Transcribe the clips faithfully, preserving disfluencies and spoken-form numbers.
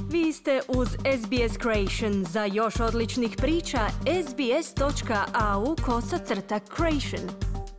Vi ste uz S B S Creation. Za još odličnih priča, sbs.au kosacrta creation.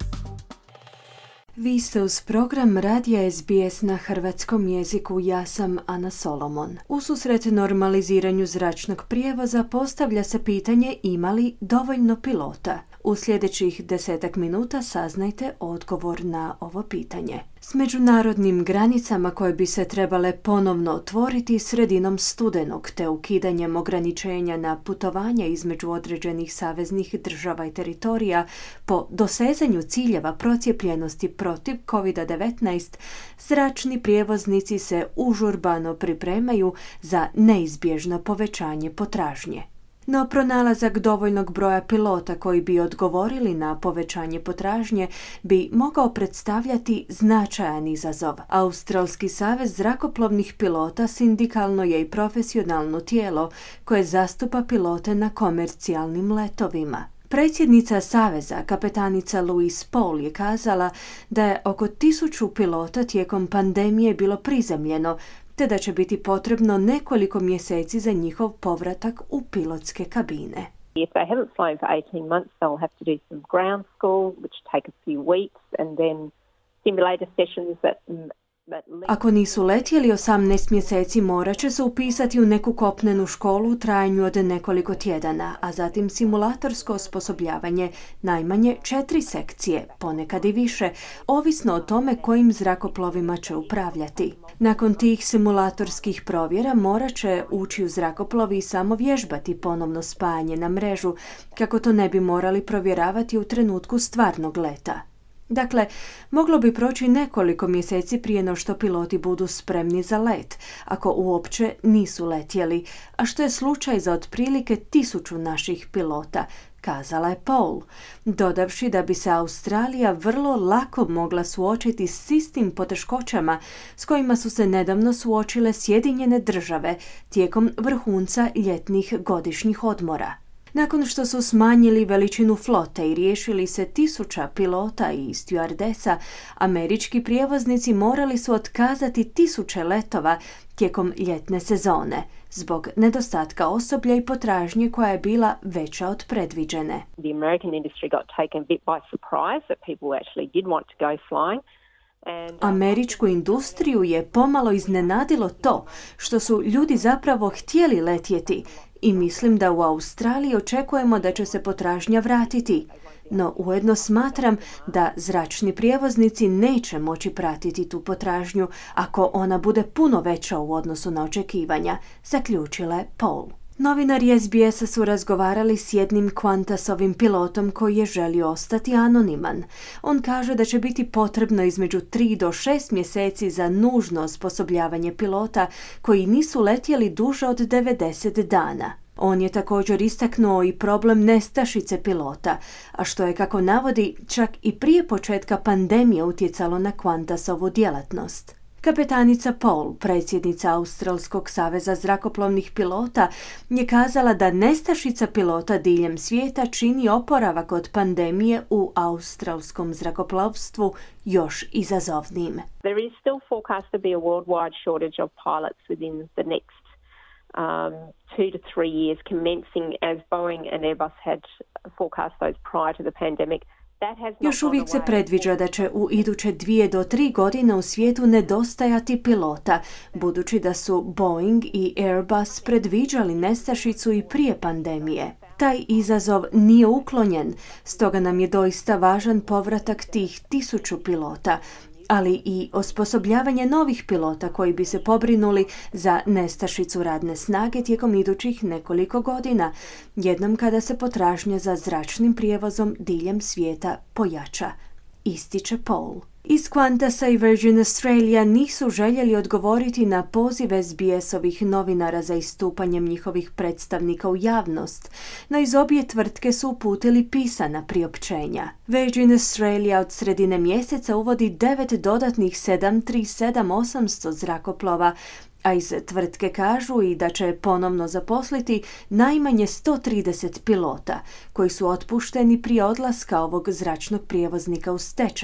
Vi ste uz program Radija S B S na hrvatskom jeziku. Ja sam Ana Solomon. Ususret normaliziranju zračnog prijevoza postavlja se pitanje ima li dovoljno pilota. U sljedećih desetak minuta saznajte odgovor na ovo pitanje. S međunarodnim granicama koje bi se trebale ponovno otvoriti sredinom studenog te ukidanjem ograničenja na putovanja između određenih saveznih država i teritorija po dosezanju ciljeva procijepljenosti protiv covid devetnaest, zračni prijevoznici se užurbano pripremaju za neizbježno povećanje potražnje. No pronalazak dovoljnog broja pilota koji bi odgovorili na povećanje potražnje bi mogao predstavljati značajan izazov. Australski savez zrakoplovnih pilota sindikalno je i profesionalno tijelo koje zastupa pilote na komercijalnim letovima. Predsjednica saveza, kapetanica Louise Paul, je kazala da je oko tisuću pilota tijekom pandemije bilo prizemljeno, te da će biti potrebno nekoliko mjeseci za njihov povratak u pilotske kabine. If they haven't flown for eighteen months, they'll have to do some ground school, which take a few weeks, and then simulator sessions that Ako nisu letjeli osamnaest mjeseci, morat će se upisati u neku kopnenu školu u trajanju od nekoliko tjedana, a zatim simulatorsko osposobljavanje najmanje četiri sekcije, ponekad i više, ovisno o tome kojim zrakoplovima će upravljati. Nakon tih simulatorskih provjera morat će ući u zrakoplovi i samo vježbati ponovno spajanje na mrežu, kako to ne bi morali provjeravati u trenutku stvarnog leta. Dakle, moglo bi proći nekoliko mjeseci prije no što piloti budu spremni za let, ako uopće nisu letjeli, a što je slučaj za otprilike tisuću naših pilota, kazala je Paul, dodavši da bi se Australija vrlo lako mogla suočiti s istim poteškoćama s kojima su se nedavno suočile Sjedinjene države tijekom vrhunca ljetnih godišnjih odmora. Nakon što su smanjili veličinu flote i riješili se tisuća pilota i stjuardesa, američki prijevoznici morali su otkazati tisuće letova tijekom ljetne sezone zbog nedostatka osoblja i potražnje koja je bila veća od predviđene. The American industry got taken a bit by surprise that people actually did want to go flying. Američku industriju je pomalo iznenadilo to što su ljudi zapravo htjeli letjeti i mislim da u Australiji očekujemo da će se potražnja vratiti. No ujedno smatram da zračni prijevoznici neće moći pratiti tu potražnju ako ona bude puno veća u odnosu na očekivanja, zaključila je Paul. Novinari S B S-a su razgovarali s jednim Qantasovim pilotom koji je želio ostati anoniman. On kaže da će biti potrebno između tri do šest mjeseci za nužno osposobljavanje pilota koji nisu letjeli duže od devedeset dana. On je također istaknuo i problem nestašice pilota, a što je, kako navodi, čak i prije početka pandemije utjecalo na Qantasovu djelatnost. Kapetanica Paul, predsjednica Australskog saveza zrakoplovnih pilota, je kazala da nestašica pilota diljem svijeta čini oporavak od pandemije u australskom zrakoplovstvu još izazovnijim. There is still forecast to be a worldwide shortage of pilots within the next um, two to three years, commencing as Boeing and Airbus had forecast those prior to the pandemic. Još uvijek se predviđa da će u iduće dvije do tri godine u svijetu nedostajati pilota, budući da su Boeing i Airbus predviđali nestašicu i prije pandemije. Taj izazov nije uklonjen, stoga nam je doista važan povratak tih tisuću pilota, ali i osposobljavanje novih pilota koji bi se pobrinuli za nestašicu radne snage tijekom idućih nekoliko godina, jednom kada se potražnja za zračnim prijevozom diljem svijeta pojača, ističe Paul. Iz Qantasa i Virgin Australia nisu željeli odgovoriti na poziv S B S-ovih novinara za istupanjem njihovih predstavnika u javnost, no iz obje tvrtke su uputili pisana priopćenja. Virgin Australia od sredine mjeseca uvodi devet dodatnih sedam tri sedam osamsto zrakoplova, a iz tvrtke kažu i da će ponovno zaposliti najmanje sto trideset pilota koji su otpušteni prije odlaska ovog zračnog prijevoznika u stečaj.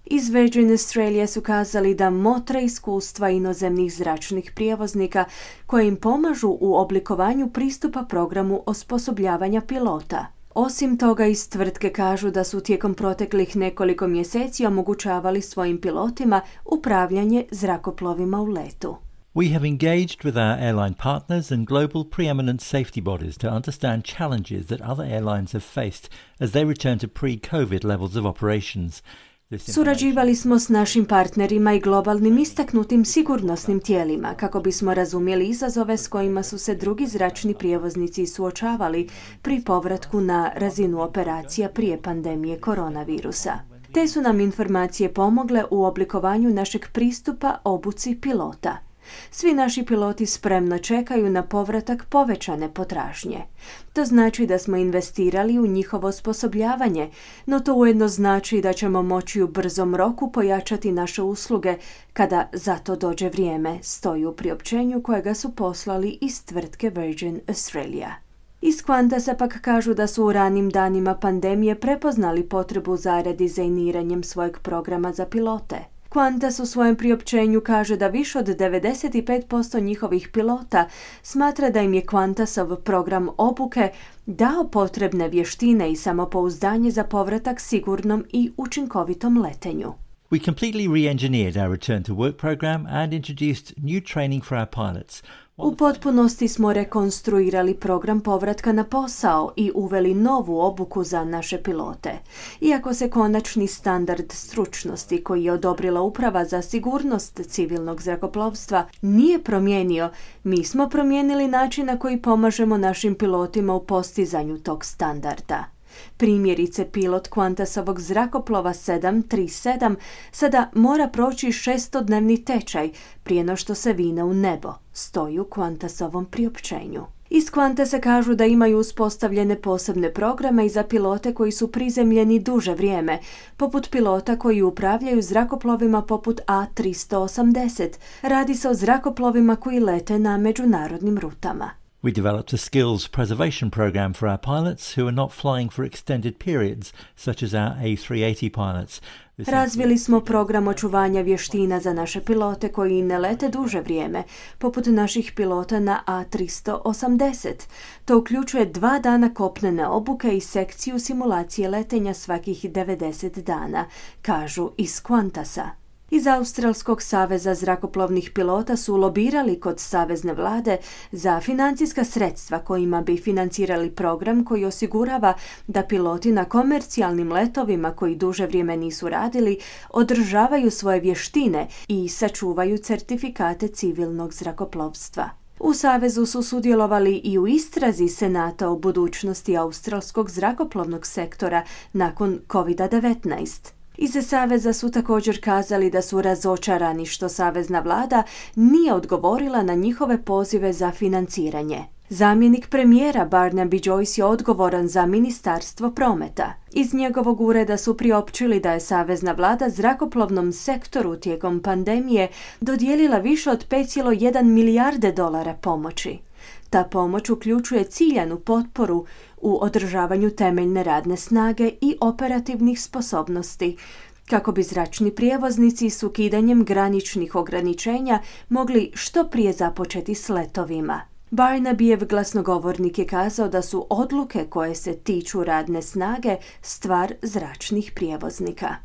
Iz Virgin Australia su kazali da motre iskustva inozemnih zračnih prijevoznika koje im pomažu u oblikovanju pristupa programu osposobljavanja pilota. Osim toga, iz tvrtke kažu da su tijekom proteklih nekoliko mjeseci omogućavali svojim pilotima upravljanje zrakoplovima u letu. We have engaged with our airline partners and global preeminent safety bodies to understand challenges that other airlines have faced as they return to pre-COVID levels of operations. Surađivali smo s našim partnerima i globalnim istaknutim sigurnosnim tijelima kako bismo razumjeli izazove s kojima su se drugi zračni prijevoznici suočavali pri povratku na razinu operacija prije pandemije koronavirusa. Te su nam informacije pomogle u oblikovanju našeg pristupa obuci pilota. Svi naši piloti spremno čekaju na povratak povećane potražnje. To znači da smo investirali u njihovo osposobljavanje, no to ujedno znači da ćemo moći u brzom roku pojačati naše usluge kada za to dođe vrijeme, stoji u priopćenju kojega su poslali iz tvrtke Virgin Australia. Iz Qantasa pak kažu da su u ranim danima pandemije prepoznali potrebu za redizajniranjem svojeg programa za pilote. Qantas u svojem priopćenju kaže da više od devedeset pet posto njihovih pilota smatra da im je Qantasov program obuke dao potrebne vještine i samopouzdanje za povratak sigurnom i učinkovitom letenju. We completely re-engineered our return to work program and introduced new training for our pilots. U potpunosti smo rekonstruirali program povratka na posao i uveli novu obuku za naše pilote. Iako se konačni standard stručnosti koji je odobrila Uprava za sigurnost civilnog zrakoplovstva nije promijenio, mi smo promijenili način na koji pomažemo našim pilotima u postizanju tog standarda. Primjerice, pilot Qantasovog zrakoplova sedam tri sedam sada mora proći šestodnevni tečaj prije no što se vine u nebo, stoji u Qantasovom priopćenju. Iz Qantasa kažu da imaju uspostavljene posebne programe i za pilote koji su prizemljeni duže vrijeme, poput pilota koji upravljaju zrakoplovima poput A tristo osamdeset. Radi se o zrakoplovima koji lete na međunarodnim rutama. We developed a skills preservation program for our pilots who are not flying for extended periods, such as our A three eighty pilots. Razvili smo program očuvanja vještina za naše pilote koji ne lete duže vrijeme, poput naših pilota na A tristo osamdeset. To uključuje dva dana kopnene obuke i sekciju simulacije letenja svakih devedeset dana, kažu iz Qantasa. Iz Australskog saveza zrakoplovnih pilota su lobirali kod savezne vlade za financijska sredstva kojima bi financirali program koji osigurava da piloti na komercijalnim letovima koji duže vrijeme nisu radili održavaju svoje vještine i sačuvaju certifikate civilnog zrakoplovstva. U savezu su sudjelovali i u istrazi Senata o budućnosti australskog zrakoplovnog sektora nakon kovid devetnaest. Iz saveza su također kazali da su razočarani što savezna vlada nije odgovorila na njihove pozive za financiranje. Zamjenik premijera Barnaby Joyce je odgovoran za ministarstvo prometa. Iz njegovog ureda su priopćili da je savezna vlada zrakoplovnom sektoru tijekom pandemije dodijelila više od pet zarez jedan milijarde dolara pomoći. Ta pomoć uključuje ciljanu potporu u održavanju temeljne radne snage i operativnih sposobnosti, kako bi zračni prijevoznici s ukidanjem graničnih ograničenja mogli što prije započeti s letovima. Barnabyjev glasnogovornik je kazao da su odluke koje se tiču radne snage stvar zračnih prijevoznika.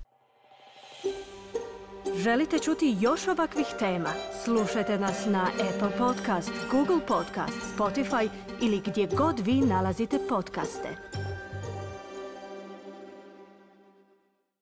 Želite čuti još ovakvih tema? Slušajte nas na Apple Podcast, Google Podcast, Spotify ili gdje god vi nalazite podcaste.